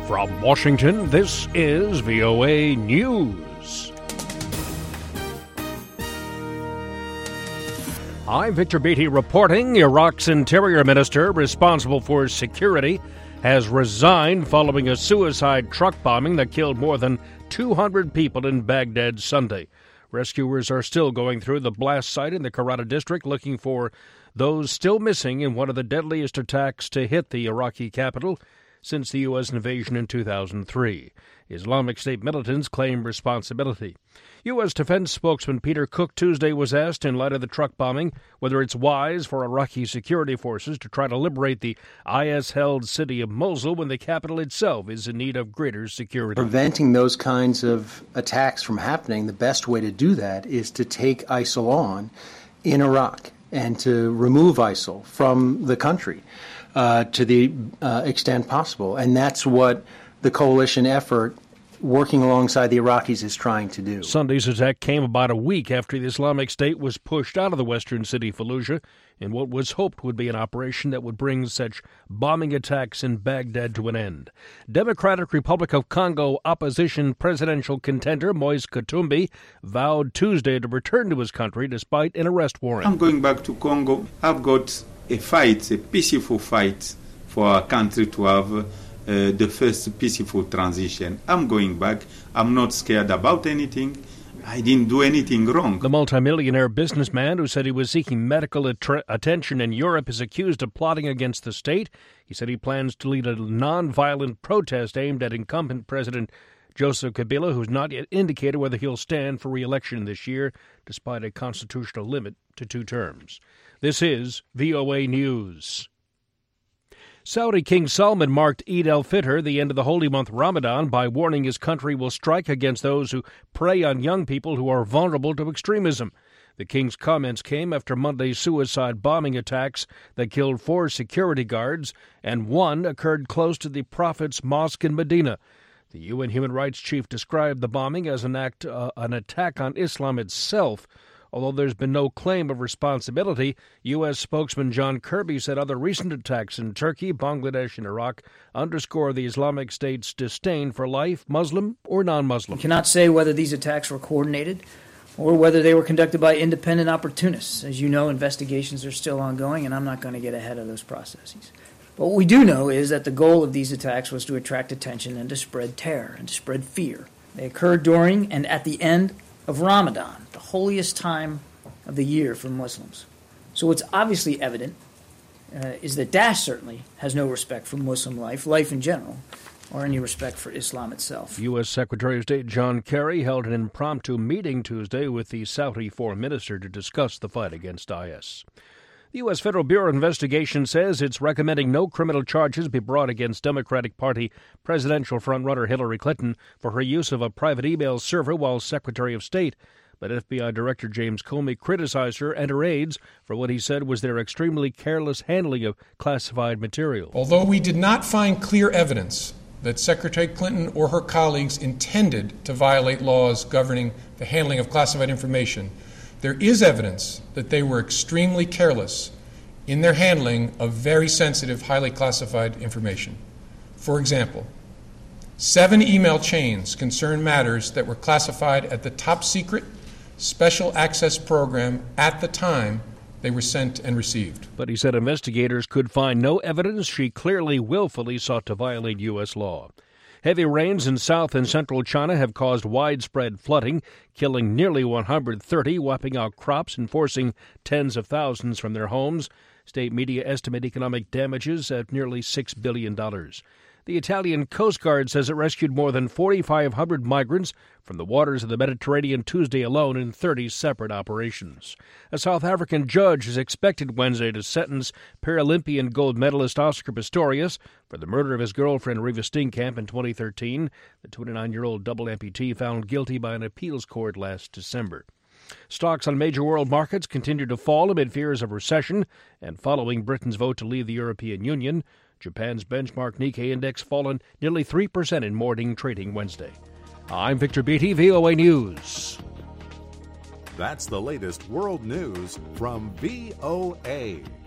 From Washington, this is VOA News. I'm Victor Beatty reporting. Iraq's interior minister, responsible for security, has resigned following a suicide truck bombing that killed more than 200 people in Baghdad Sunday. Rescuers are still going through the blast site in the Karata district looking for those still missing in one of the deadliest attacks to hit the Iraqi capital since the U.S. invasion in 2003. Islamic State militants claim responsibility. U.S. Defense spokesman Peter Cook Tuesday was asked, in light of the truck bombing, whether it's wise for Iraqi security forces to try to liberate the IS-held city of Mosul when the capital itself is in need of greater security. Preventing those kinds of attacks from happening, the best way to do that is to take ISIL on in Iraq and to remove ISIL from the country to the extent possible. And that's what the coalition effort working alongside the Iraqis is trying to do. Sunday's attack came about a week after the Islamic State was pushed out of the western city Fallujah in what was hoped would be an operation that would bring such bombing attacks in Baghdad to an end. Democratic Republic of Congo opposition presidential contender Moise Katumbi vowed Tuesday to return to his country despite an arrest warrant. I'm going back to Congo. I've got a peaceful fight for our country to have the first peaceful transition. I'm going back. I'm not scared about anything. I didn't do anything wrong. The multimillionaire businessman who said he was seeking medical attention in Europe is accused of plotting against the state. He said he plans to lead a non-violent protest aimed at incumbent President Joseph Kabila, who's not yet indicated whether he'll stand for re-election this year, despite a constitutional limit to 2 terms. This is VOA News. Saudi King Salman marked Eid al-Fitr, the end of the holy month Ramadan, by warning his country will strike against those who prey on young people who are vulnerable to extremism. The king's comments came after Monday's suicide bombing attacks that killed 4 security guards, and 1 occurred close to the Prophet's mosque in Medina. The UN human rights chief described the bombing as an attack on Islam itself. Although there's been no claim of responsibility, U.S. spokesman John Kirby said other recent attacks in Turkey, Bangladesh, and Iraq underscore the Islamic State's disdain for life, Muslim or non-Muslim. We cannot say whether these attacks were coordinated or whether they were conducted by independent opportunists. As you know, investigations are still ongoing, and I'm not going to get ahead of those processes. But what we do know is that the goal of these attacks was to attract attention and to spread terror and to spread fear. They occurred during and at the end of Ramadan, the holiest time of the year for Muslims. So what's obviously evident is that Daesh certainly has no respect for Muslim life in general, or any respect for Islam itself. U.S. Secretary of State John Kerry held an impromptu meeting Tuesday with the Saudi foreign minister to discuss the fight against IS. The U.S. Federal Bureau of Investigation says it's recommending no criminal charges be brought against Democratic Party presidential frontrunner Hillary Clinton for her use of a private email server while Secretary of State. But FBI Director James Comey criticized her and her aides for what he said was their extremely careless handling of classified material. Although we did not find clear evidence that Secretary Clinton or her colleagues intended to violate laws governing the handling of classified information, there is evidence that they were extremely careless in their handling of very sensitive, highly classified information. For example, 7 email chains concern matters that were classified at the top secret special access program at the time they were sent and received. But he said investigators could find no evidence she clearly willfully sought to violate U.S. law. Heavy rains in south and central China have caused widespread flooding, killing nearly 130, wiping out crops and forcing tens of thousands from their homes. State media estimate economic damages at nearly $6 billion. The Italian Coast Guard says it rescued more than 4,500 migrants from the waters of the Mediterranean Tuesday alone in 30 separate operations. A South African judge is expected Wednesday to sentence Paralympian gold medalist Oscar Pistorius for the murder of his girlfriend Reva Steenkamp in 2013. The 29-year-old double amputee found guilty by an appeals court last December. Stocks on major world markets continue to fall amid fears of recession and following Britain's vote to leave the European Union. Japan's benchmark Nikkei index fallen nearly 3% in morning trading Wednesday. I'm Victor Beatty, VOA News. That's the latest world news from VOA.